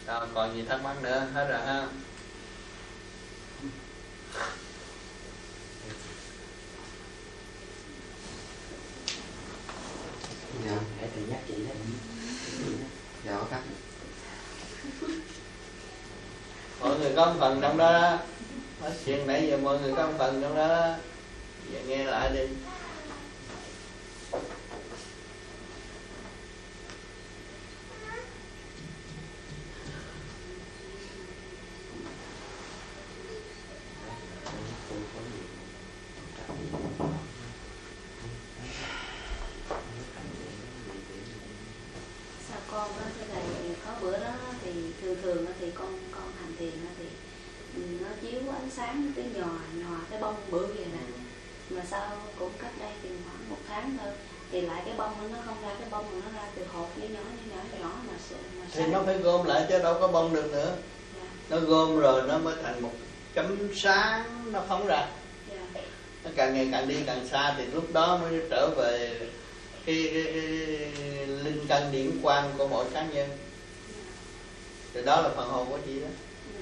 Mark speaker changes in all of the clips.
Speaker 1: Rồi, còn gì thắc mắc nữa? Hết rồi ha.
Speaker 2: Dạ, hãy thầy nhắc chị đấy. Dạ, có cách.
Speaker 1: Mọi người có một phần trong đó đó. Nói chuyện nãy giờ mọi người có một phần trong đó đó. Giờ nghe lại đi.
Speaker 3: Sao con đó, thế này có bữa đó thì thường thì con hành thiền thì nó chiếu ánh sáng cái nhòa cái bông bự vậy nè, mà sao cũng cách đây thì khoảng 1 tháng thôi thì lại cái bông nó không ra cái bông mà nó ra từ hột nhỏ mà
Speaker 1: thì nó phải gom lại chứ đâu có bông được nữa.
Speaker 3: Dạ.
Speaker 1: Nó gom rồi nó mới thành một chấm sáng, nó phóng ra.
Speaker 3: Dạ.
Speaker 1: Nó càng ngày càng đi càng xa thì lúc đó mới trở về cái linh căn điển quang của mỗi cá nhân. Thì đó là phần hồn của chị đó.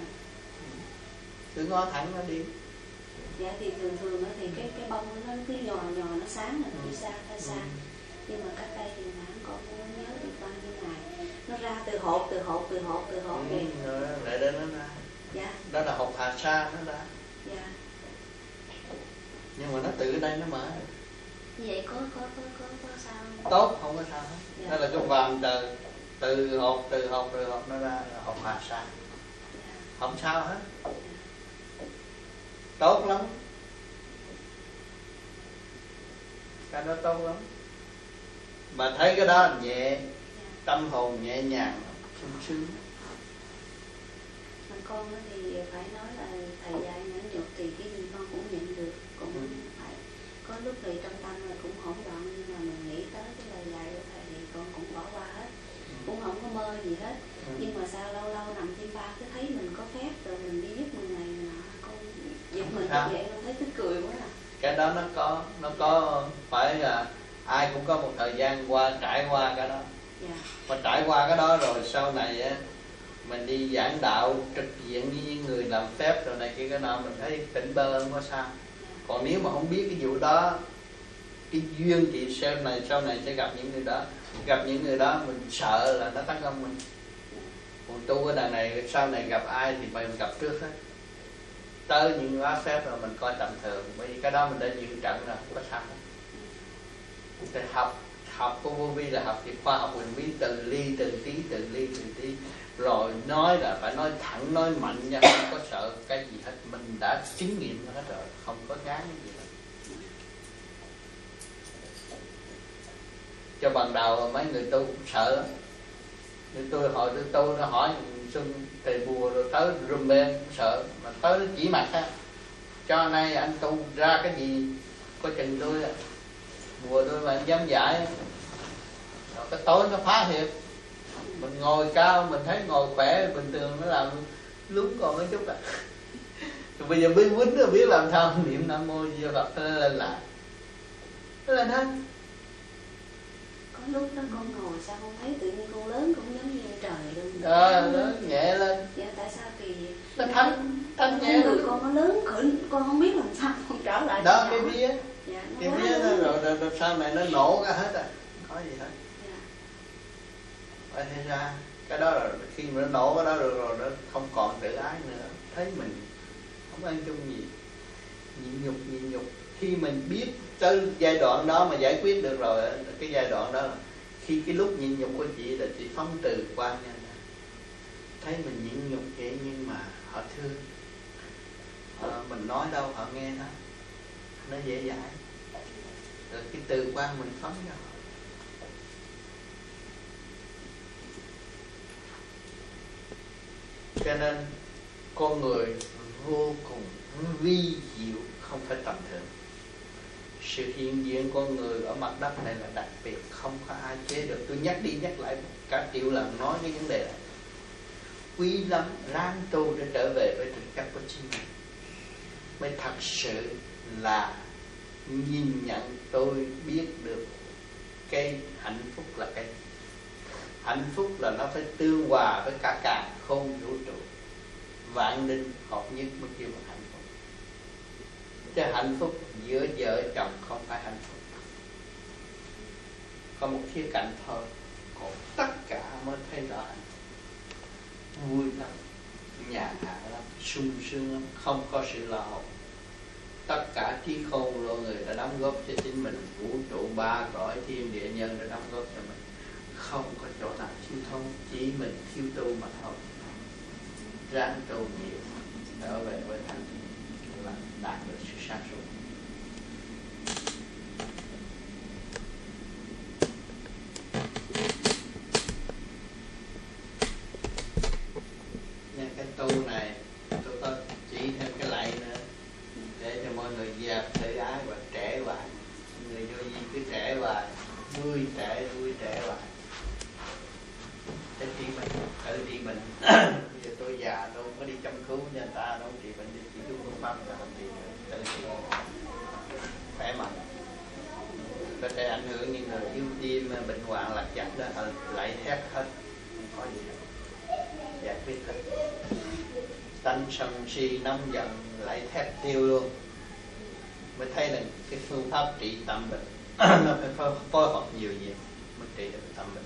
Speaker 1: Cứ ngó thẳng nó đi.
Speaker 3: Dạ thì thường thì cái bông nó cứ nhò nó sáng, nó đi xa ra xa. Nhưng mà cách đây thì khoảng con không nhớ được bao nhiêu ngày nó ra từ hột vậy.
Speaker 1: Rồi lại đến nó ra.
Speaker 3: Dạ.
Speaker 1: Đó là hột hà sa nó ra.
Speaker 3: Dạ.
Speaker 1: Nhưng mà nó tự đây nó mở.
Speaker 3: Như vậy có sao không?
Speaker 1: Tốt, không có sao hết.
Speaker 3: Dạ.
Speaker 1: Đó là cái vàng từ hột nó ra là hột hà sa.
Speaker 3: Dạ.
Speaker 1: Không sao hết. Tốt lắm. Cái đó tốt lắm. Mà thấy cái đó nhẹ, tâm hồn nhẹ nhàng, sung sướng.
Speaker 3: Mà con thì phải nói là thầy dạy nhẫn nhục thì cái gì con cũng nhận được, cũng phải có lúc thì trong tâm là cũng hỗn loạn, nhưng mà mình nghĩ tới cái lời dạy của thầy thì con cũng bỏ qua hết, cũng không có mơ gì hết. Nhưng mà sao lâu lâu nằm chim ba cứ thấy mình có phép rồi mình đi giúp người này nọ, con giật mình như vậy con thấy tức cười quá à.
Speaker 1: Cái đó nó có phải là ai cũng có một thời gian trải qua cái đó.
Speaker 3: Dạ.
Speaker 1: Mà trải qua cái đó rồi sau này á mình đi giảng đạo trực diện với những người làm phép rồi này kia cái nào mình thấy tỉnh bơ không có sao. Còn nếu mà không biết cái vụ đó, cái duyên chị sau này sẽ gặp những người đó, mình sợ là nó tấn công mình. Còn tu ở đằng này sau này gặp ai thì mình gặp trước hết. Tới những lá phép rồi mình coi tầm thường, bởi vì cái đó mình đã dự trận rồi, không có sao hết. Thì học của vô vi là học về khoa học huyền bí, từng ly từng tí, rồi nói là phải nói thẳng nói mạnh nha, không có sợ cái gì hết, mình đã chứng nghiệm hết rồi, không có ngán cái gì hết. Cho ban đầu mấy người tu cũng sợ lắm. Như tôi hồi tôi tu nó hỏi Xuân thầy bùa rồi tới rùm bên sợ, mà tới nó chỉ mặt ha, cho nay anh tu ra cái gì có chừng tôi bùa tôi mà anh dám giải. Rồi cái tối nó phá thiệt, mình ngồi cao mình thấy ngồi khỏe bình thường nó làm lúng còn mấy chút à. Rồi bây giờ biết quýnh rồi biết làm sao niệm Nam Mô Di Đà Phật lên lại nó lên hết.
Speaker 3: Có lúc đó con ngồi sao con thấy tự nhiên con lớn cũng giống như trời luôn.
Speaker 1: Lớn nhẹ lên.
Speaker 3: Dạ tại sao kỳ
Speaker 1: nó thanh nhẹ
Speaker 3: người con nó lớn khởi, con không biết làm sao con trở lại
Speaker 1: đó cái vía.
Speaker 3: Dạ,
Speaker 1: cái vía đó rồi sau này nó nổ ra hết à, không có gì hết.
Speaker 3: Dạ.
Speaker 1: Vậy thì ra cái đó là khi mà nó nổ cái đó rồi nó không còn tự ái nữa, thấy mình không ăn chung gì, nhịn nhục. Khi mình biết tới giai đoạn đó mà giải quyết được rồi, cái giai đoạn đó là khi cái lúc nhịn nhục của chị là chị phóng từ qua nhanh, thấy mình nhịn nhục vậy nhưng mà họ thương, mình nói đâu họ nghe đó, nó dễ dãi, rồi cái từ quan mình phóng cho họ. Cho nên con người vô cùng vi diệu, không phải tầm thường. Sự hiện diện con người ở mặt đất này là đặc biệt, không có ai chế được. Tôi nhắc đi nhắc lại cả triệu lần nói cái vấn đề này. Quý lắm, ráng tu để trở về với thực chất của chính mình, mới thật sự là nhìn nhận tôi biết được cái hạnh phúc là cái hạnh phúc là nó phải tương hòa với cả càn khôn vũ trụ, vạn linh hợp nhất mới kêu là hạnh phúc. Chứ hạnh phúc giữa vợ chồng không phải hạnh phúc, có một khía cạnh thôi, còn tất cả mới thấy rõ hạnh phúc. Vui lắm, nhàn hạ lắm, sung sướng lắm, không có sự lo âu. Tất cả trí khôn rồi người đã đóng góp cho chính mình, vũ trụ ba cõi thiên địa nhân đã đóng góp cho mình, không có chỗ nào thiếu thốn, chỉ mình thiếu tu mà thôi. Ráng tu nhiều, trở về với thanh là đạt được sự sáng suốt. Nha, cái tu này tôi có chỉ thêm cái lạy nữa để cho mọi người dẹp tự ái và trẻ hoài. Người vô vi cứ trẻ hoài, vui trẻ hoài. Để trị bệnh, tự trị bệnh. Bây giờ tôi già tôi không có đi chăm cứu cho người ta, đâu trị bệnh, chỉ tu phương pháp là không trị được, tự trị khỏe mạnh. Có thể ảnh hưởng những người yếu tim, bệnh hoạn lạc giặc đó, lại thét hết, không có gì hết, giải quyết hết. Tánh sân si nóng giận lại thét tiêu luôn, mới thấy là cái phương pháp trị tâm bệnh nó phải phối hợp nhiều việc mới trị được tâm bệnh.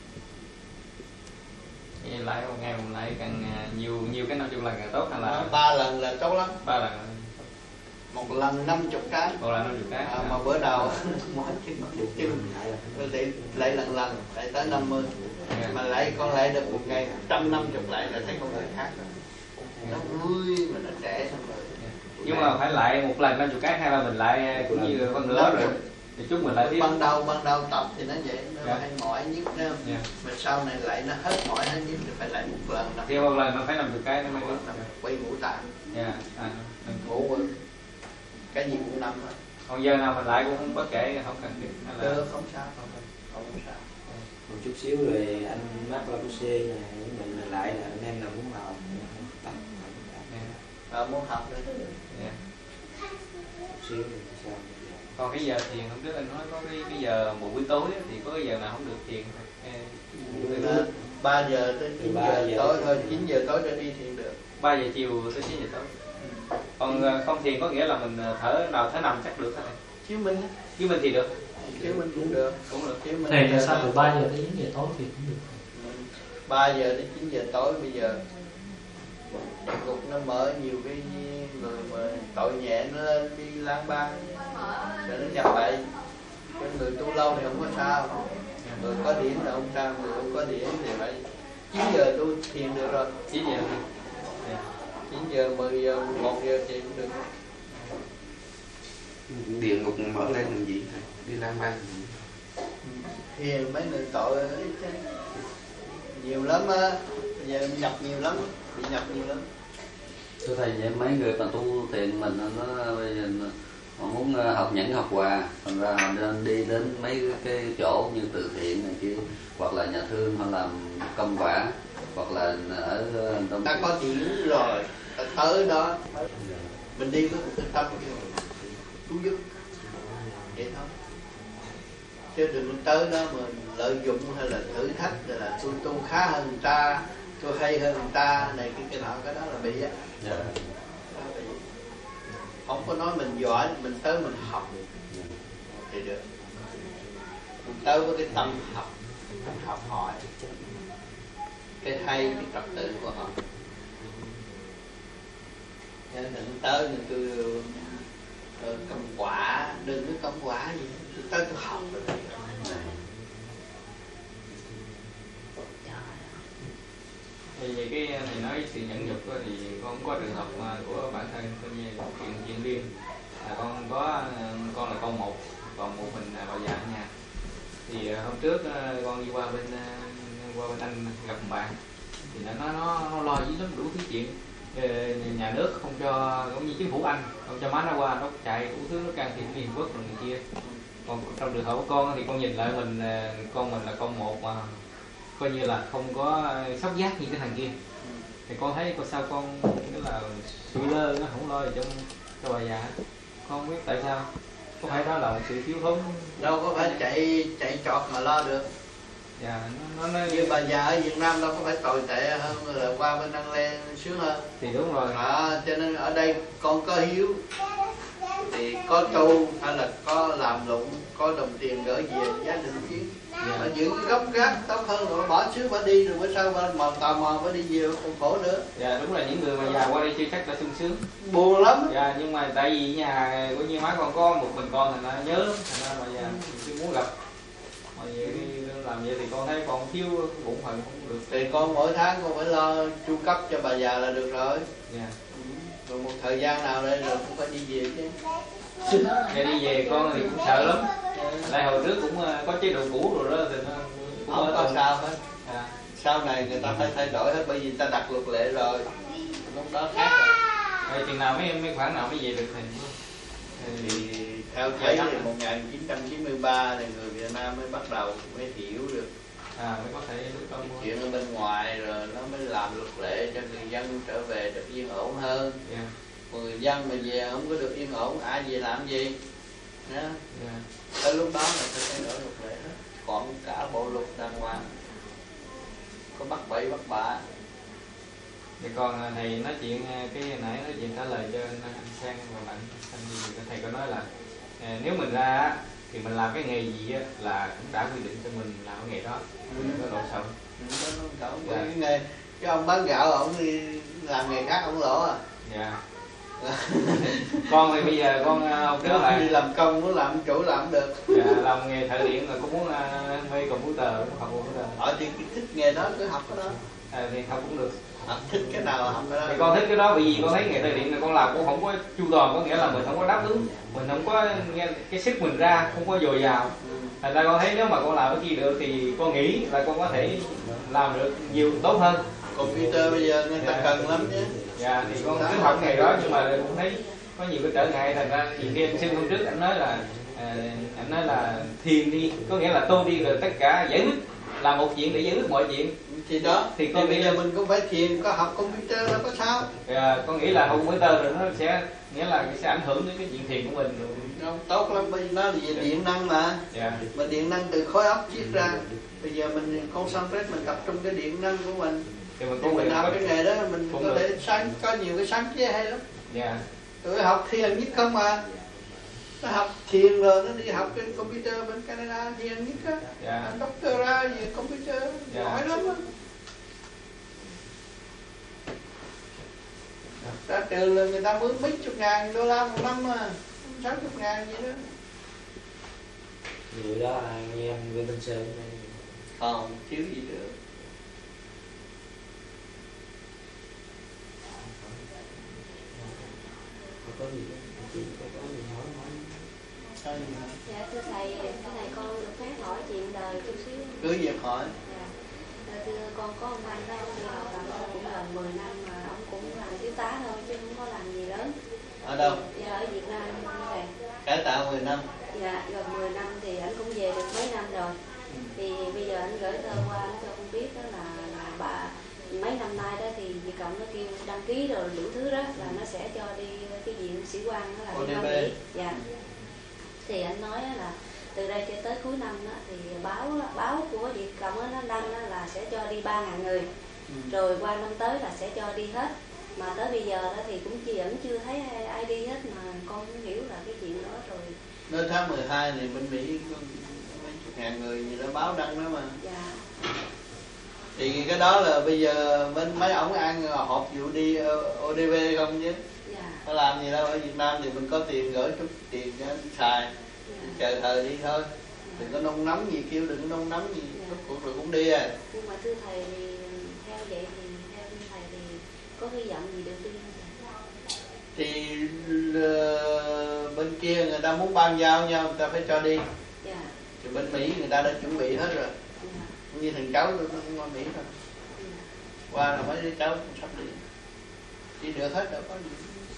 Speaker 4: Vậy lại một ngày mình lại càng nhiều cái 50 lần càng tốt hay là
Speaker 1: 3 lần là tốt lắm.
Speaker 4: 3 lần?
Speaker 1: Một lần 50 cái.
Speaker 4: Một lần 50 cái.
Speaker 1: Mà bữa đầu mỗi chân lại lần lại tới 50. Mà lại con lại được một ngày 150 lại là thấy con người khác rồi. Nó vui mà nó trẻ xong rồi.
Speaker 4: Nhưng mà phải lại một lần 50 cái hay là mình lại cũng như con nữa rồi thì chúng mình lại tiếp.
Speaker 1: Ban đầu tập thì nó vậy, nó hay mỏi nhức nữa. Mà sau này lại nó hết mỏi hết nhức thì phải lại một lần.
Speaker 4: Thì một lần nó phải 50 cái nó mới đúng.
Speaker 1: Quay ngũ tạng. Ngủ cái gì cũng năm rồi.
Speaker 4: Còn giờ nào mình lại cũng không bất kể, không cần thiết.
Speaker 1: Không sao, không sao.
Speaker 2: Một chút xíu rồi anh mắc la này, mình lại là anh em nào muốn vào tập.
Speaker 1: Muốn học nữa.
Speaker 2: Chút xíu rồi sao?
Speaker 4: Còn cái giờ thiền hôm trước anh nói có cái giờ một buổi tối thì có cái giờ nào không được thiền?
Speaker 1: 3 giờ tới 9 giờ tối thôi, 9 giờ tối trở đi thiền được.
Speaker 4: 3 giờ chiều tới 9 giờ tối. Còn không thiền có nghĩa là mình thở nằm chắc được thôi. Chứ mình thì được.
Speaker 1: Chứ mình cũng được.
Speaker 5: Thầy là sao từ 3 giờ tới 9 giờ tối thì cũng được.
Speaker 1: 3 giờ tới 9 giờ tối bây giờ địa ngục nó mở nhiều cái người mà tội nhẹ nó lên đi lang bang rồi nó nhập vậy. Cái người tu lâu thì không có sao, người có điểm là không sao, người không có điểm thì phải 9 giờ tu thiền được rồi.
Speaker 4: 9 giờ
Speaker 1: 9 giờ, 10 giờ, 1 giờ thiền cũng được.
Speaker 6: Địa ngục mở lên làm gì? Đi lang bang
Speaker 1: thiền mấy người tội ấy chứ nhiều lắm á, giờ nhập nhiều lắm, bị nhập nhiều lắm.
Speaker 7: Thưa thầy, vậy mấy người mà tu thiền mình nó bây giờ họ muốn học nhẫn học hòa, thành ra họ nên đi đến mấy cái chỗ như từ thiện này kia, hoặc là nhà thương họ làm công quả, hoặc là ở trong
Speaker 1: ta có điểm rồi, ta tới đó mình đi với một cái tâm cứu giúp vậy thôi, chứ đừng tới đó mà lợi dụng hay là thử thách hay là tôi tu khá hơn người ta, tôi hay hơn người ta này cái nọ, cái đó là bị á. Không có nói mình giỏi, mình tới mình học thì được. Mình tới với cái tâm học, học hỏi cái hay, cái trật tự của họ. Nên đừng tới mình tôi công quả, đừng có công quả gì, tôi tới tôi học rồi.
Speaker 4: Thì cái thầy nói sự nhẫn nhục thì con có trường hợp của bản thân coi như chuyện riêng là con là con một, còn một mình bà già ở nhà. Thì hôm trước con đi qua bên anh gặp một bạn thì nó lo với lắm đủ thứ chuyện. Nhà nước không cho, cũng như chính phủ Anh không cho má nó qua, nó chạy đủ thứ, nó can thiệp Liên Quốc rồi này kia. Còn trong trường hợp của con thì con nhìn lại con mình là con một mà coi như là không có sốc giác như cái thằng kia, thì con thấy sao con cái là sụi lơ, nó không lo gì cho bà già. Con không biết tại sao, có phải đó là một sự thiếu thốn?
Speaker 1: Đâu có phải chạy trọt mà lo được.
Speaker 4: Dạ, nó
Speaker 1: như bà già ở Việt Nam đâu có phải tồi tệ hơn là qua bên Đăng Lên sướng hơn.
Speaker 4: thì đúng rồi.
Speaker 1: Cho nên ở đây con có hiếu thì có tu hay là có làm lụng, có đồng tiền gửi về gia đình chứ. Mà giữ cái gốc gác tốt hơn rồi bỏ xứ bà đi rồi bữa sau bà tò mò bà đi về còn khổ nữa.
Speaker 4: Dạ đúng là những người mà già qua đây chưa chắc đã sung sướng.
Speaker 1: Buồn lắm.
Speaker 4: Dạ nhưng mà tại vì nhà của như má con có một mình con thành ra nhớ lắm, thành ra mà già chưa muốn gặp. Mà vậy làm vậy thì con thấy con thiếu bổn phận không được.
Speaker 1: Thì con mỗi tháng con phải lo chu cấp cho bà già là được rồi.
Speaker 4: Dạ.
Speaker 1: Rồi một thời gian nào đây rồi cũng phải đi về chứ.
Speaker 4: Dạ đi về con thì cũng sợ lắm. Lại hồi trước cũng có chế độ cũ rồi đó thì nó cũng
Speaker 1: Không có sao hết.
Speaker 4: À.
Speaker 1: Sau này người ta phải thay đổi hết bởi vì người ta đặt luật lệ rồi. Lúc đó khác rồi.
Speaker 4: Vậy chừng nào mấy khoản nào mới về được
Speaker 1: Thì theo thấy thì 1993 thì người Việt Nam mới bắt đầu mới hiểu được
Speaker 4: mới có thể lúc đó
Speaker 1: chuyện ở bên ngoài rồi nó mới làm luật lệ cho người dân trở về được yên ổn hơn.
Speaker 4: Yeah.
Speaker 1: Người dân mà về không có được yên ổn ai về làm gì đó.
Speaker 4: Yeah.
Speaker 1: Tới lúc đó là phải thay đổi luật lệ hết, còn cả bộ luật đàng hoàng, có bắt bậy bắt bạ.
Speaker 4: Thì còn thầy nói chuyện cái nãy nói chuyện trả lời cho anh Sang và bạn anh gì thầy có nói là nếu mình ra thì mình làm cái nghề gì là cũng đã quy định cho mình làm cái nghề đó, có lỗ sống.
Speaker 1: Cái nghề cái ông bán gạo ông đi làm nghề khác ông lỗ à.
Speaker 4: Dạ. Con thì bây giờ con ông đứa lại
Speaker 1: đi làm công muốn làm chủ làm được.
Speaker 4: Dạ, làm nghề thợ điện rồi cũng muốn mê computer, cũng học computer.
Speaker 1: Thì thích nghề đó cứ học cái đó.
Speaker 4: Thì học cũng được.
Speaker 1: Thích cái nào học cái đó.
Speaker 4: Thì con thích cái đó bởi vì con thấy nghề thợ điện là con làm cũng không có chu toàn, có nghĩa là mình không có đáp ứng, mình không có nghe cái sức mình ra không có dồi dào. Thành ra con thấy nếu mà con làm cái gì được thì con nghĩ là con có thể làm được nhiều tốt hơn.
Speaker 1: Computer bây giờ người ta cần lắm chứ.
Speaker 4: Dạ thì con cứ học nghề đó nhưng mà cũng thấy có nhiều cái trở ngại. Thành ra nhiều khi anh Sinh hôm trước anh nói là thiền đi, có nghĩa là tu đi rồi tất cả giải quyết, làm một chuyện để giải quyết mọi chuyện.
Speaker 1: Thì đó
Speaker 4: thì con nghĩ
Speaker 1: là mình cũng phải thiền, có học computer đâu có sao.
Speaker 4: Con nghĩ là học computer rồi nó sẽ nghĩa là sẽ ảnh hưởng đến cái chuyện thiền của mình.
Speaker 1: Không tốt lắm, bởi vì nó là về điện năng mà. Mà điện năng từ khối óc chiết ra. Bây giờ mình concentrate, mình tập trung cái điện năng của mình. Thì mình học cái nghề đó mình có thể có nhiều cái sáng chế hay lắm. Tụi học thiền nhất không mà. Nó học thiền rồi nó đi học cái computer bên Canada thiền nhất á. Anh doctora về computer giỏi lắm á. Ra trường là người ta mướn mấy chục ngàn đô la một năm mà, 60 ngàn gì đó.
Speaker 2: Người đó là nghe em bên Tân Sơn.
Speaker 1: Không, thiếu gì được.
Speaker 2: Có gì có gì hỏi.
Speaker 3: Dạ thưa thầy, cái này con được phép hỏi chuyện đời chút xíu.
Speaker 1: Cứ việc hỏi.
Speaker 3: Dạ. Thưa con có ông anh đó, ông đi học làm cũng gần 10 năm mà ông cũng làm thiếu tá thôi chứ không có làm gì lớn.
Speaker 1: Ở đâu?
Speaker 3: Dạ ở Việt Nam thầy.
Speaker 1: Cải tạo 10 năm.
Speaker 3: Dạ gần 10 năm thì anh cũng về được mấy năm rồi. Thì bây giờ anh gửi thơ qua anh cho con biết đó là bà mấy năm nay đó thì Việt Cộng nó kêu đăng ký rồi đủ thứ đó là nó sẽ cho đi cái viện sĩ quan đó là đi Hoa Mỹ. Dạ. Thì anh nói là từ đây cho tới cuối năm đó, thì báo của Việt Cộng nó đăng đó là sẽ cho đi 3.000 người. Rồi qua năm tới là sẽ cho đi hết. Mà tới bây giờ đó thì cũng vẫn chưa thấy ai đi hết, mà con cũng hiểu là cái chuyện đó rồi.
Speaker 1: Đến tháng 12 này bên Mỹ có mấy chục ngàn người gì đó báo đăng đó mà.
Speaker 3: Dạ.
Speaker 1: Thì cái đó là bây giờ bên mấy ổng ăn họp vụ đi ODV không chứ.
Speaker 3: Dạ.
Speaker 1: Có làm gì đâu, ở Việt Nam thì mình có tiền gửi chút tiền cho anh xài. Chờ thời đi thôi. Đừng có nôn nóng gì, kêu đừng có nôn nóng gì, rốt cuộc rồi cũng đi à.
Speaker 3: Nhưng mà thưa thầy thì theo vậy thì theo thầy thì có hy vọng gì được đi không thầy?
Speaker 1: Thì bên kia người ta muốn ban giao nhau, người ta phải cho đi.
Speaker 3: Dạ.
Speaker 1: Thì bên Mỹ người ta đã chuẩn bị hết rồi.
Speaker 3: Dạ.
Speaker 1: Như thằng cháu tôi nó qua Mỹ rồi.
Speaker 3: Dạ.
Speaker 1: Qua là mấy đứa cháu cũng sắp đi. Đi được hết đâu có gì.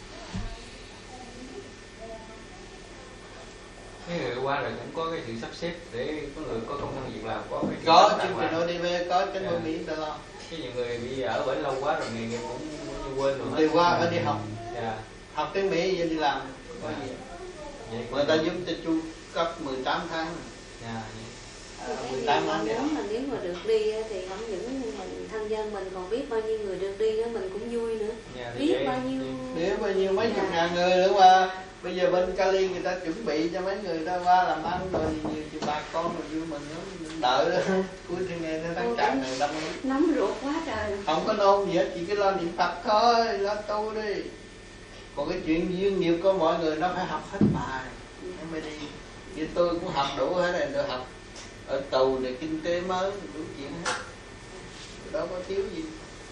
Speaker 4: Cái người qua rồi cũng có cái sự sắp xếp để có người có công ăn việc làm, có cái
Speaker 1: có chương trình ODV, có trên bên Mỹ ta lo.
Speaker 4: Cái nhiều người bị ở bển lâu quá rồi nghề nghiệp cũng quên rồi.
Speaker 1: Đi qua phải đi học.
Speaker 4: Dạ.
Speaker 1: Học tiếng Mỹ vậy đi làm. Có gì. Người ta giúp cho chu cấp 18 tháng.
Speaker 4: Dạ.
Speaker 1: 18 năm đi học.
Speaker 3: mà nếu mà được đi thì không những mình thân dân mình còn biết bao nhiêu người được đi nữa, mình cũng vui nữa. Biết bao nhiêu,
Speaker 1: nếu bao nhiêu mấy chục ngàn người nữa mà bây giờ bên Cali người ta chuẩn bị cho mấy người ta qua làm ăn rồi nhiều bà con rồi vui mình nó đợi đó. Cuối thiên nghe nó đang chạm này đông
Speaker 3: nóng ruột quá trời.
Speaker 1: Không có nôn gì hết, chỉ cái lo niệm Phật thôi, lo tu đi. Còn cái chuyện duyên nghiệp của mọi người nó phải học hết bài nó mới đi. Như tôi cũng học đủ hết rồi, tôi học ở tù để kinh tế mới đủ chuyện hết, đâu có thiếu gì.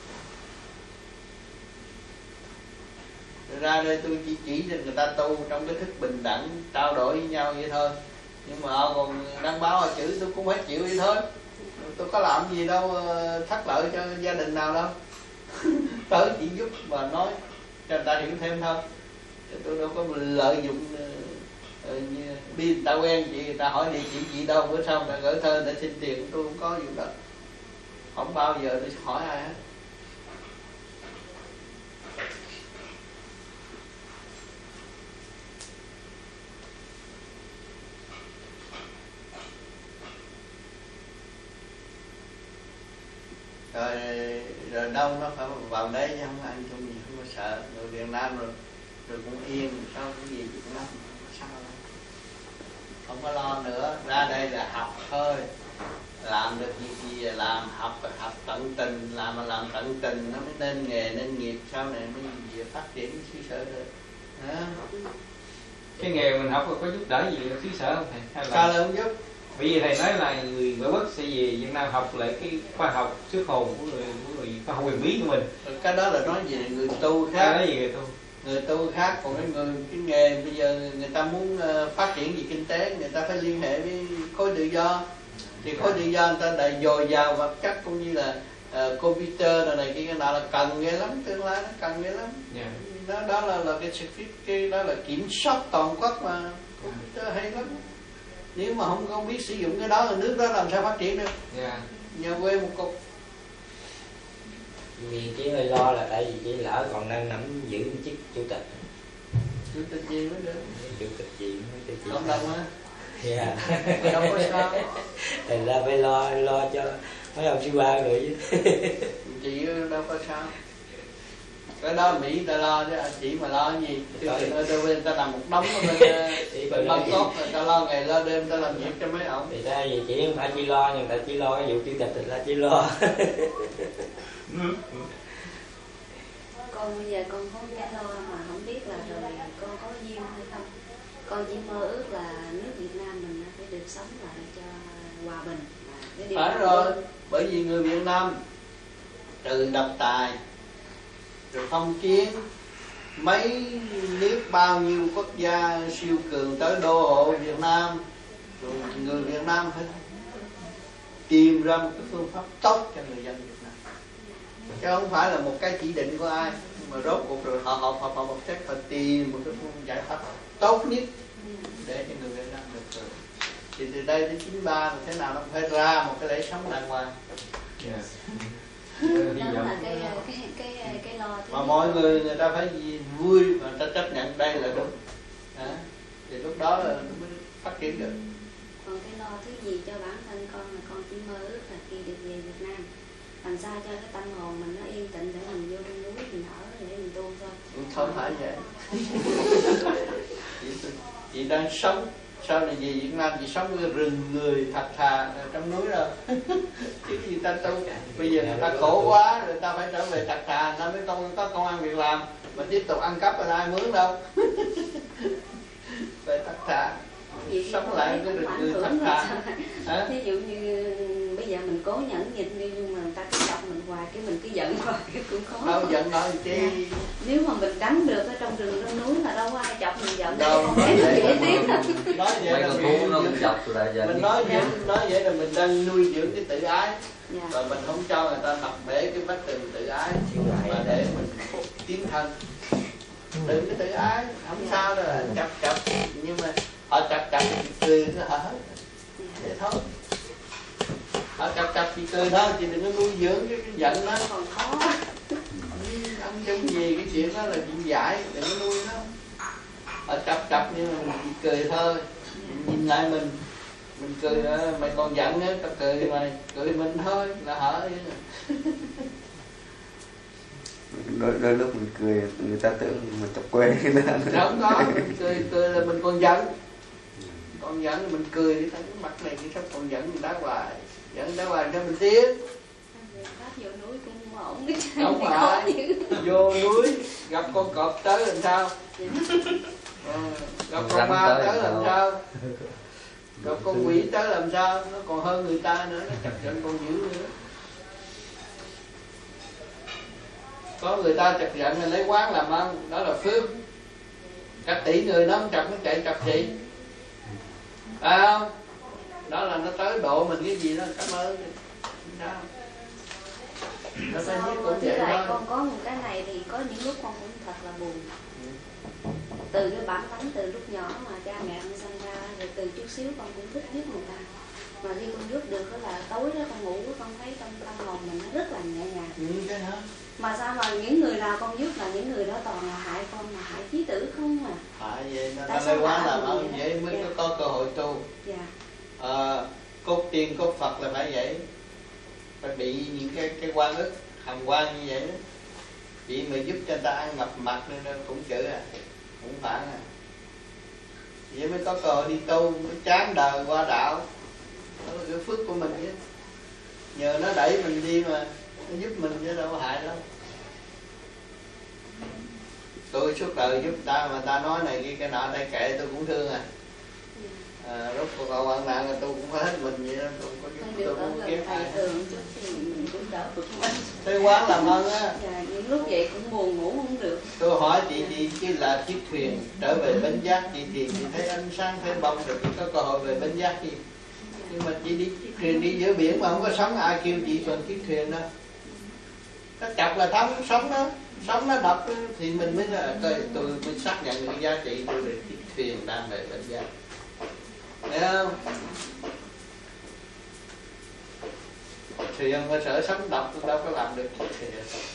Speaker 1: Rồi ra đây tôi chỉ cho người ta tu trong cái thức bình đẳng, trao đổi với nhau vậy thôi. Nhưng mà họ còn đăng báo chữ tôi cũng phải chịu vậy thôi. Tôi có làm gì đâu thất lợi cho gia đình nào đâu. Tới chỉ giúp và nói cho người ta hiểu thêm thôi. Tôi đâu có lợi dụng đi người ta quen chị, người ta hỏi địa chỉ gì đâu, bữa sau người ta gửi thơ để xin tiền, tôi không có vụ đó. Không bao giờ tôi hỏi ai hết. Rồi đâu nó phải vào đấy chứ không ăn chung gì, không có sợ. Người Việt Nam rồi cũng yên, sao cái gì Việt Nam không có sao đâu. Không có lo nữa, ra đây là học thôi. Làm được gì là làm, học tận tình, làm tận tình nó mới nên nghề nên nghiệp, sau này mới gì phát triển xứ sở được.
Speaker 4: Cái nghề mình học có giúp đỡ gì xứ sở không thầy? Hay là...
Speaker 1: Sao lại không giúp?
Speaker 4: Bởi vì thầy nói là người ngoại quốc sẽ về Việt Nam học lại cái khoa học xuất hồn của người khoa học huyền bí của mình.
Speaker 1: Cái đó là nói về người tu khác.
Speaker 4: Nói gì người tu?
Speaker 1: Người tu khác, còn cái nghề bây giờ người ta muốn phát triển về kinh tế, người ta phải liên hệ với khối tự do. Thì khối tự do người ta đầy dồi dào vật chất cũng như là computer rồi này kia, cái nào là cần ghê lắm, tương lai nó cần ghê lắm. Đó là cái đó là kiểm soát toàn quốc mà, computer hay lắm. Nếu mà không biết sử dụng cái đó thì nước đó làm sao phát triển được. Nhà quê một cục.
Speaker 2: Vì chỉ hơi lo là tại vì chỉ lỡ còn đang nắm giữ chức chủ tịch.
Speaker 1: Chủ tịch gì mới được?
Speaker 2: Chủ tịch gì mới được?
Speaker 1: Cộng đồng hả?
Speaker 2: Dạ.
Speaker 1: Đâu có sao.
Speaker 2: Thành ra phải lo cho mấy ông sư ba rồi chứ.
Speaker 1: Chị đâu có sao. Cái đó Mỹ ta lo chứ, chị mà lo cái gì? Người ta làm một đống ở bên Bangkok, người ta lo ngày lo đêm, ta làm việc cho mấy ổng.
Speaker 2: Thì ra gì chỉ không phải chỉ lo, nhưng ta chỉ lo cái vụ chủ tịch là chỉ lo.
Speaker 3: Con bây giờ con có cái lo mà không biết là rồi con có duyên hay không. Con chỉ mơ ước là nước Việt Nam mình phải được sống lại cho hòa bình.
Speaker 1: Phải rồi, bởi vì người Việt Nam trừ độc tài rồi phong kiến, mấy nước bao nhiêu quốc gia siêu cường tới đô hộ Việt Nam, rồi người Việt Nam phải tìm ra một cái phương pháp tốt cho người dân Việt Nam, chứ không phải là một cái chỉ định của ai. Mà rốt cuộc rồi họ một cách phải tìm một cái phương giải pháp tốt nhất để cho người Việt Nam được hưởng. Thì từ đây đến 93 là thế nào nó phải ra một cái lễ sống đàng hoàng.
Speaker 3: Đó là cái lo thứ
Speaker 1: mà mọi người ta phải vui và ta chấp nhận đây là đúng. Thì lúc đó là nó mới phát triển được.
Speaker 3: Còn cái lo thứ gì cho bản thân con là con chỉ mơ ước là khi được về Việt Nam làm sao cho cái tâm hồn mình nó yên tĩnh để mình vô trong núi mình ở để mình tu thôi.
Speaker 1: Không phải vậy. chị đang sống, sau này về Việt Nam chị sống với rừng người thật thà trong núi rồi. Chứ gì ta tu. Bây giờ người ta khổ quá rồi ta phải trở về thật thà, nó mới có công ăn việc làm. Mà tiếp tục ăn cắp là ai mướn đâu. Phải thật thà. Sống lại cái rừng người thật thà.
Speaker 3: Ví dụ như bây giờ mình cố nhẫn nhịn đi, nhưng mà người ta cứ chọc mình hoài, cái mình cứ giận hoài, cái cũng khó.
Speaker 1: Đâu giận đâu chi.
Speaker 3: Nếu mà mình tránh được ở trong rừng trong núi là đâu có ai chọc mình giận đâu. Không thấy nó dễ tiếc đâu.
Speaker 1: Nói vậy là mình nói vậy là mình đang nuôi dưỡng cái tự ái. Và mình không cho người ta đập bể cái vách tường tự ái, mà để mình tiến thân. Đừng cái tự ái, không sao đâu, chập nhưng mà họ chập cười nó hở vậy thôi. Họ chập thì cười thôi, chị đừng có nuôi dưỡng cái giận nó.
Speaker 3: Còn khó.
Speaker 1: Ông chung gì cái chuyện đó là chuyện giải, đừng có nuôi nó. Họ chập nhưng mà mình chỉ cười thôi. Nhìn lại mình Mình cười mày còn giận á, tao cười mày, cười mình thôi là hở vậy.
Speaker 6: Đôi lúc mình cười người ta tưởng mình chọc quê.
Speaker 1: Không có, mình cười là mình còn giận. Còn giận mình cười thì thấy cái mặt này cái sao còn giận mình đá hoài. Giận đá hoài cho mình tiếc.
Speaker 3: Pháp vô núi cũng ổn cái
Speaker 1: Không phải. Vô núi gặp con cọp tới làm sao? Gặp con ma tới làm sao? Gặp con quỷ tới làm sao? Nó còn hơn người ta nữa, nó chọc giận còn dữ nữa. Có người ta chọc giận là lấy quán làm ăn, đó là phước. Cả tỷ người nó không chọc, nó chạy chọc chị. Phải không? Đó là nó tới độ mình cái gì đó, cảm ơn. Sao? Nó phải biết cũng vậy thôi.
Speaker 3: Con có một cái này thì có những lúc con cũng thật là buồn. Từ cái bản tánh từ lúc nhỏ mà cha mẹ con sinh ra, rồi từ chút xíu con cũng thích giúp người ta. Mà khi con giúp được đó là tối đó con ngủ, con thấy trong tâm hồn mình nó rất là nhẹ nhàng.
Speaker 1: Cái hả?
Speaker 3: Mà sao mà những người nào con giúp là những người đó toàn là hại con, mà hại chí tử không mà.
Speaker 1: Hại vậy, nó lấy quá làm ăn vậy mới có cơ hội tu.
Speaker 3: Dạ.
Speaker 1: Cốt tiên cốt Phật là phải vậy. Phải bị những cái quan ức hàm quan như vậy đó. Chị mà giúp cho người ta ăn ngập mặt nên cũng chữ à, cũng phản à. Vậy mới có cơ hội đi tu, mới chán đời qua đạo. Đó là cái phước của mình chứ. Nhờ nó đẩy mình đi mà nó giúp mình chứ đâu có hại đâu. Tôi suốt đời giúp ta mà ta nói này kia cái nọ đây kệ tôi cũng thương à. Lúc còn hoạn nạn là tôi cũng hết mình vậy đó, tôi có giúp tôi cũng kiếm ai. Thế quán làm ơn á.
Speaker 3: Dạ, những lúc vậy cũng buồn ngủ không được.
Speaker 1: Tôi hỏi chị chứ là chiếc thuyền trở về bến giác chị tìm chị thấy ánh sáng thấy bông rồi chị có cơ hội về bến giác gì. Nhưng mà chị đi chiếc thuyền đi giữa biển mà không có sóng, ai kêu chị còn chiếc thuyền đâu. Nó chọc là thấm sóng đó, sóng nó đập thì mình mới là tôi mới xác nhận cái giá trị tôi là chiếc thuyền đang về bến giác. Thấy không? Thuyền mà sợ sóng đập tôi đâu có làm được chiếc thuyền.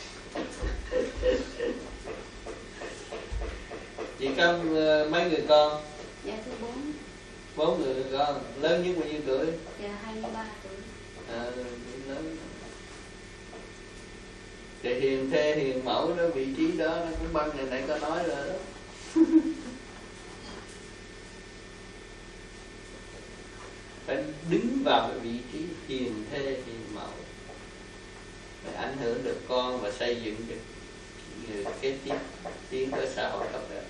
Speaker 1: Chị có mấy người con?
Speaker 3: Dạ thứ 4.
Speaker 1: 4 người con, lớn nhất bao nhiêu tuổi?
Speaker 3: Dạ 23 tuổi.
Speaker 1: Lớn. Thì hiền thê hiền mẫu đó, vị trí đó nó cũng băng này nãy có nói rồi đó. Phải đứng vào cái vị trí hiền thê hiền mẫu, phải ảnh hưởng được con và xây dựng được người kế tiếp tiến tới xã hội tốt đẹp.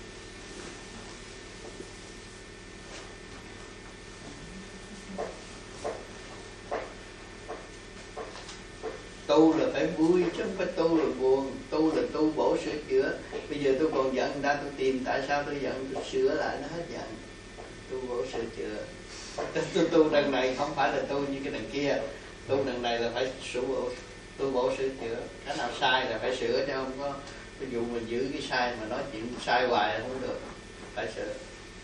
Speaker 1: Tu là phải vui chứ không phải tu là buồn. Tu là tu bổ sửa chữa. Bây giờ tôi còn giận người ta, tôi tìm tại sao tôi giận, tôi sửa lại nó hết giận. Tu bổ sửa chữa. Tôi tu đằng này không phải là tu như cái đằng kia. Tu đằng này là phải tu bổ sửa chữa. Cái nào sai là phải sửa chứ không có. Ví dụ mình giữ cái sai mà nói chuyện sai hoài là không được. Phải sửa.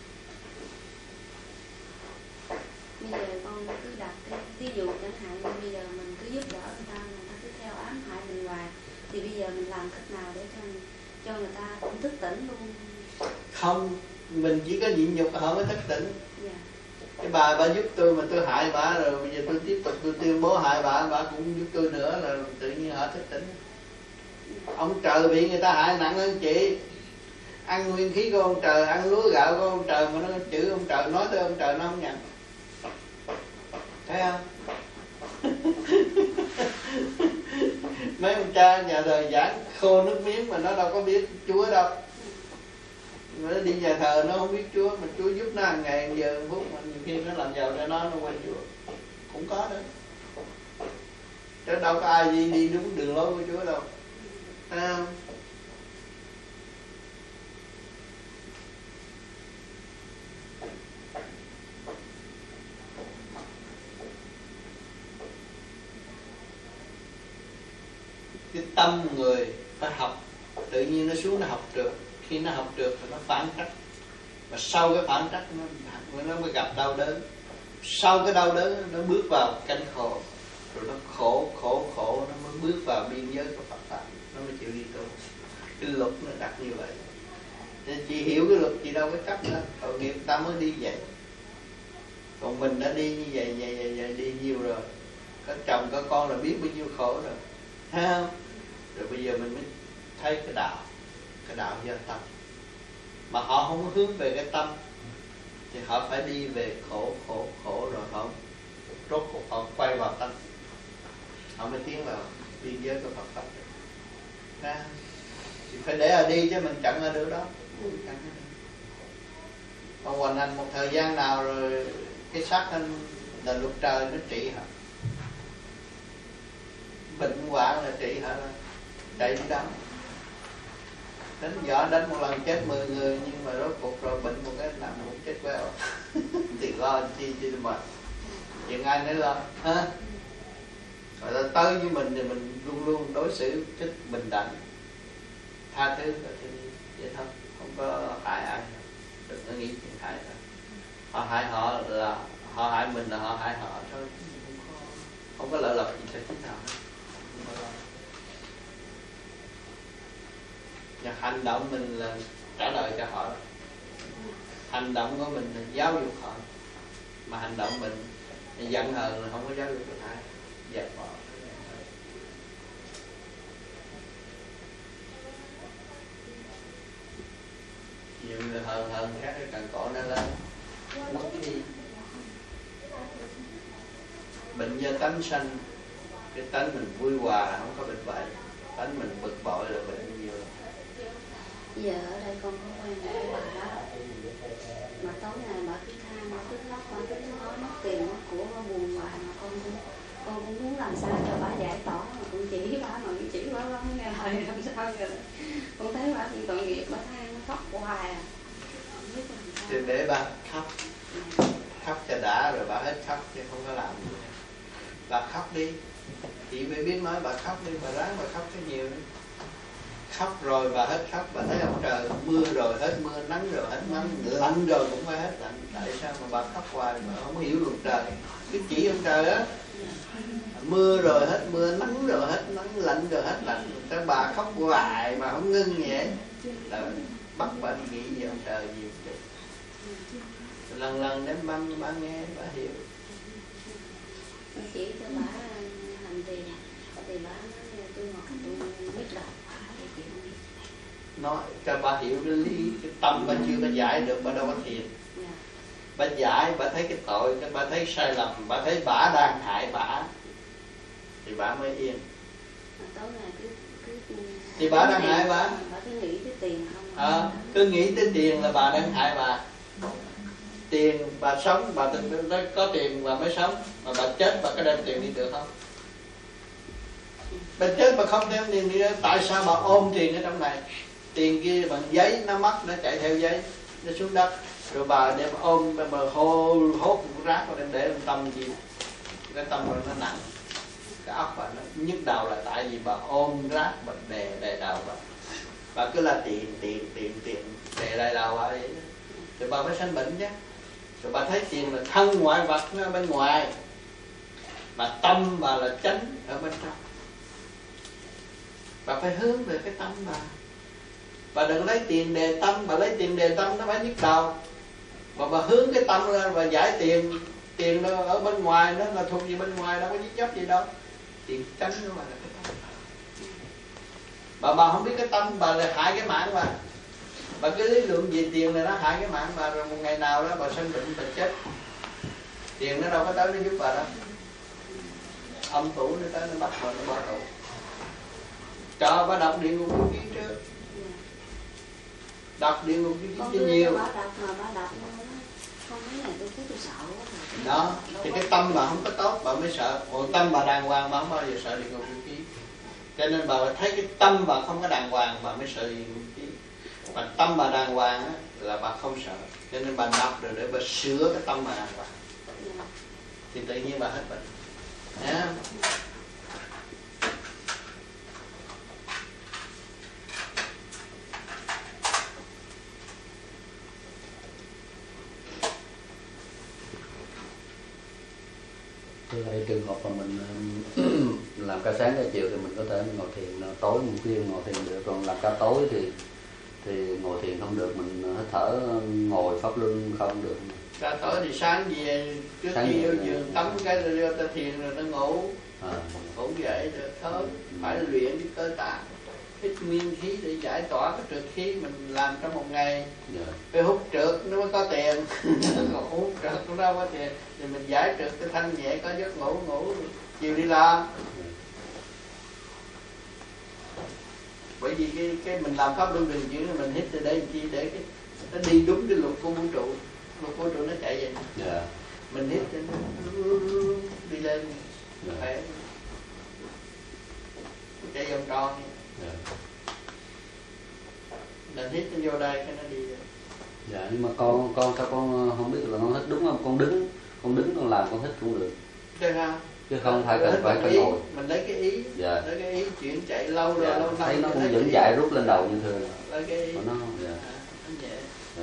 Speaker 3: Bây giờ con cứ đặt cái ví dụ chẳng hạn như bây giờ mình cứ giúp đỡ người ta cứ theo ám hại mình hoài, thì bây giờ mình làm cách nào để cho người ta cũng thức tỉnh luôn?
Speaker 1: Không, mình chỉ có nhịn nhục họ mới thức tỉnh.
Speaker 3: Dạ.
Speaker 1: Cái bà giúp tôi mà tôi hại bà rồi bây giờ tôi tiếp tục tôi tuyên bố hại bà cũng giúp tôi nữa là tự nhiên họ thức tỉnh. Ông trời bị người ta hại nặng hơn chị. Ăn nguyên khí của ông trời, ăn lúa gạo của ông trời mà nó chữ ông trời, nói tới ông trời nó không nhận. Thấy không? Mấy ông cha nhà thờ giảng khô nước miếng mà nó đâu có biết Chúa đâu. Nó đi nhà thờ nó không biết Chúa, mà Chúa giúp nó hàng ngày hàng giờ phút, mà nhiều khi nó làm giàu cho nó quên Chúa. Cũng có đó. Chứ đâu có ai đi đúng đường lối của Chúa đâu. Thấy không? Cái tâm người phải học, tự nhiên nó xuống nó học được. Khi nó học được thì nó phản trắc, và sau cái phản trắc nó mới gặp đau đớn. Sau cái đau đớn nó bước vào cảnh khổ, rồi nó khổ nó mới bước vào biên giới của Phật pháp, nó mới chịu đi tu. Cái luật nó đặt như vậy. Nên chị hiểu cái luật chị đâu có chấp nữa, tội nghiệp ta mới đi vậy. Còn mình đã đi như vậy đi nhiều rồi, có chồng có con là biết bao nhiêu khổ rồi, thấy không? Rồi bây giờ mình mới thấy cái đạo do tâm. Mà họ không có hướng về cái tâm thì họ phải đi về khổ rồi họ rốt cuộc họ quay vào tâm, họ mới tiến vào biên giới của Phật pháp. Thì phải để đi chứ mình chặn ở được đó. Còn hoành hành một thời gian nào rồi cái xác anh là luật trời nó trị hả? Bệnh hoạn là trị hả? Chạy đi đâu? Đánh võ đánh một lần chết 10 người, nhưng mà rốt cuộc rồi bệnh một cái nằm cũng chết queo. Thì lo chi mà chuyện ai nữa lo ha? Rồi ta tới với mình thì mình luôn luôn đối xử thích bình đẳng, tha thứ vậy thôi, không có hại ai, đừng có nghĩ chuyện hại thôi. Họ hại họ là họ hại mình, là họ hại họ thôi, không có lợi lộc gì cho chính nào hết. Và hành động mình là trả lời cho họ, hành động của mình là giáo dục họ, mà hành động mình giận hờn là không có giáo dục được ai, dẹp bỏ. Nhiều người hờn các cái cần cổ nó lên mất đi. Bệnh do tánh sanh, cái tánh mình vui hòa không có bệnh vậy, tánh mình bực bội là bệnh nhiều.
Speaker 3: Giờ ở đây con có quen một bà đó, mà tối ngày bà cứ than, bà cứ lóc, bà cứ nói mất tiền mất của, bà buồn hoài, mà con cũng muốn làm sao cho bà giải tỏa, mà con chỉ bà mà chỉ bà không nghe lời làm sao rồi. Con thấy bà cũng tội nghiệp, bà than nó khóc hoài à.
Speaker 1: Thì để bà khóc cho đã rồi bà hết khóc chứ không có làm gì. Bà khóc đi, chị mới biết nói bà khóc đi, bà ráng bà khóc cho nhiều đi. Khóc rồi bà hết khóc, bà thấy ông trời mưa rồi hết mưa, nắng rồi hết nắng, lạnh rồi cũng phải hết lạnh. Tại sao mà bà khóc hoài mà không hiểu luật trời? Cứ chỉ ông trời á, mưa rồi hết mưa, nắng rồi hết nắng, lạnh rồi hết lạnh. Cái bà khóc hoài mà không ngưng vậy, là bắt bà nghĩ về ông trời nhiều chút. Lần đến bà nghe, bà hiểu.
Speaker 3: Chỉ cho bà hành trì, thì bà nói tôi ngọt tôi biết đầu.
Speaker 1: Nói cho bà hiểu cái lý, cái tâm bà chưa bà giải được, bà đâu có thiền. Bà giải, bà thấy cái tội, bà thấy sai lầm, bà thấy bà đang hại bà, thì bà mới yên. Thì bà đang hại bà.
Speaker 3: Bà cứ nghĩ tới tiền không?
Speaker 1: Cứ nghĩ tới tiền là bà đang hại bà. Tiền bà sống, bà có tiền bà mới sống, mà bà chết bà có đem tiền đi được không? Bà chết bà không đem tiền đi, tại sao bà ôm tiền ở trong này? Tiền kia bằng giấy, nó mất, nó chạy theo giấy, nó xuống đất. Rồi bà đem ôm, bà hốt rác, bà đem để trong tâm gì? Cái tâm rồi nó nặng, cái óc bà nó nhức đầu là tại vì bà ôm rác, bà đè đầu bà. Bà cứ là tiền, đè lại đầu bà vậy. Rồi bà mới sanh bệnh chứ. Rồi bà thấy tiền là thân ngoại vật nó ở bên ngoài, mà tâm bà là chánh ở bên trong. Bà phải hướng về cái tâm bà. Bà đừng lấy tiền đề tâm, bà lấy tiền đề tâm nó phải nhức đầu. Bà hướng cái tâm lên, bà giải tiền nó ở bên ngoài, nó là thuộc gì bên ngoài, đâu có giết chóc gì đâu. Tiền chánh của bà là cái tâm. Bà không biết cái tâm bà là hại cái mạng bà. Bà cứ lý luận về tiền này nó hại cái mạng bà, rồi một ngày nào đó bà sinh bệnh bà chết. Tiền nó đâu có tới nó giúp bà đâu. Âm tủ nó tới nó bắt bà, nó bỏ tủ. Cho bà đọc địa ngục lưu ký trước. Đọc địa ngục lưu ký cho nhiều.
Speaker 3: Bà đọc mà bà đọc không mấy ngày tôi thấy tôi sợ quá.
Speaker 1: Đó, thì cái tâm bà không có tốt bà mới sợ. Còn tâm bà đàng hoàng bà không bao giờ sợ địa ngục lưu ký. Cho nên bà thấy cái tâm bà không có đàng hoàng bà mới sợ địa ngục lưu ký. Mà tâm bà đàng hoàng á, là bà không sợ. Cho nên bà đọc rồi để bà sửa cái tâm bà đàng hoàng, thì tự nhiên bà hết bệnh. Nha.
Speaker 7: Thưa thầy, trường hợp mà mình làm ca sáng ca chiều thì mình có thể ngồi thiền tối một phiên ngồi thiền được, còn làm ca tối thì ngồi thiền không được, mình hít thở ngồi pháp luân không được.
Speaker 1: Ra tối thì sáng về trước
Speaker 7: Sáng
Speaker 1: khi vô
Speaker 7: về,
Speaker 1: giường tắm cái rồi vô ta thiền rồi nó ngủ.
Speaker 7: À.
Speaker 1: Ngủ dậy rồi thôi phải luyện cái cơ tạng, hít nguyên khí để giải tỏa cái trượt khí mình làm trong một ngày.
Speaker 7: Dạ.
Speaker 1: Phải hút trượt nó mới có tiền. Còn hút trượt nó đâu có tiền thì mình giải trượt cái thanh nhẹ, có giấc ngủ chiều đi làm. Bởi vì cái mình làm pháp luân thường chuyển, mình hít từ đây chi để cái nó đi đúng cái luật của vũ trụ. Luật của vũ trụ nó chạy vậy.
Speaker 7: Dạ.
Speaker 1: Mình hít cho nó đi lên.
Speaker 7: Dạ.
Speaker 1: Phải chạy vòng tròn.
Speaker 7: Dạ.
Speaker 1: Mình hít nó vô đây cái nó đi rồi.
Speaker 7: Dạ, nhưng mà con sao con không biết là con hít đúng không? Con đứng con làm con hít cũng được.
Speaker 1: Được không?
Speaker 7: Chứ không phải cần phải ngồi.
Speaker 1: Mình lấy cái ý,
Speaker 7: Dạ.
Speaker 1: lấy cái ý chuyển chạy lâu rồi
Speaker 7: Dạ.
Speaker 1: lâu năm.
Speaker 7: Thấy nó cũng vẫn chạy rút lên đầu như thường.
Speaker 1: Lấy cái ý.
Speaker 7: Nó dạ.
Speaker 1: Nó nhẹ.
Speaker 7: Dạ.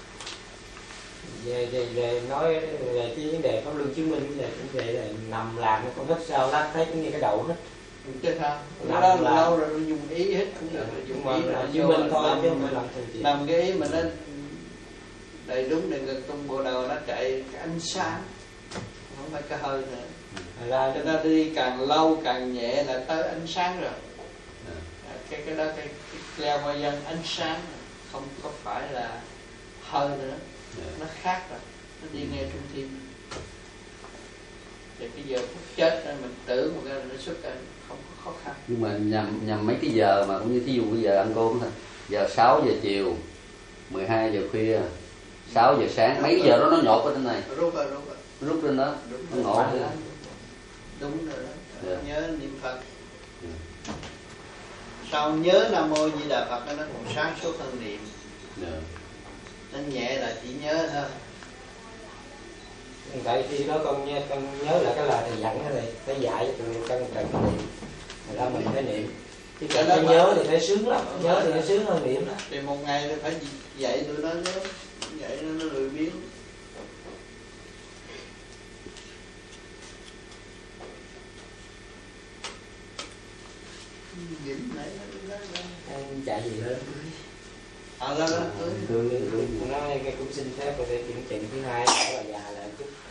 Speaker 2: Về nói về cái vấn đề pháp luân chứng minh về vấn đề là nằm làm con hít sao đó thấy cũng như cái đầu hít.
Speaker 1: Chứ sao?
Speaker 2: Nằm
Speaker 1: Nó
Speaker 2: là-
Speaker 1: lâu rồi dùng ý hết cũng được, dùng
Speaker 2: Nhưng mà
Speaker 1: ý
Speaker 2: là
Speaker 1: là
Speaker 2: chứng minh thôi chứ không phải làm thành chuyện.
Speaker 1: nằm cái ý mình nó đầy đúng để ngực tung bộ đầu nó chạy cái ánh sáng, không phải cái hơi nữa.
Speaker 2: Thành ra
Speaker 1: Cho nên đi càng lâu càng nhẹ là tới ánh sáng rồi.
Speaker 7: Dạ.
Speaker 1: Cái đó cái leo qua dân ánh sáng không có phải là hơi nữa.
Speaker 7: Dạ.
Speaker 1: Nó khác rồi, nó đi ngay trung tim. Thì cái giờ phút chết đó, mình tưởng một cái là nó xuất ra không có khó khăn.
Speaker 7: Nhưng mà nhằm mấy cái giờ mà cũng như thí dụ bây giờ ăn cơm thôi, giờ 6 giờ chiều, 12 giờ khuya, 6 giờ sáng, mấy cái giờ đó nó nhột ở trên này,
Speaker 1: Rút rồi.
Speaker 7: rút lên đó,
Speaker 1: Đúng
Speaker 7: nó
Speaker 1: rồi.
Speaker 7: ngộ lên.
Speaker 1: Đúng rồi đó.
Speaker 7: Dạ.
Speaker 1: Nhớ niệm Phật.
Speaker 7: Dạ.
Speaker 1: Sau nhớ Nam Mô Di Đà Phật nó còn sáng suốt hơn niệm.
Speaker 7: Dạ.
Speaker 1: Nó nhẹ là chỉ nhớ thôi.
Speaker 2: tại khi đó con nhớ là cái lời thầy dặn cái này phải dạy cho con cần niệm. Rồi đó mình phải niệm. Chứ
Speaker 1: Cái
Speaker 2: cần
Speaker 1: đó
Speaker 2: phải
Speaker 1: mà-
Speaker 2: nhớ thì phải sướng lắm, nhớ thì nó sướng hơn niệm đó.
Speaker 1: Thì một ngày thì phải dạy tụi nó nhớ. Dạy nó lười biếng. Dính nãy nó
Speaker 2: Anh chạy gì lên.
Speaker 1: lên.
Speaker 7: Thương.
Speaker 2: Nó cái cũng xin phép để kiểm trình thứ hai là già là chút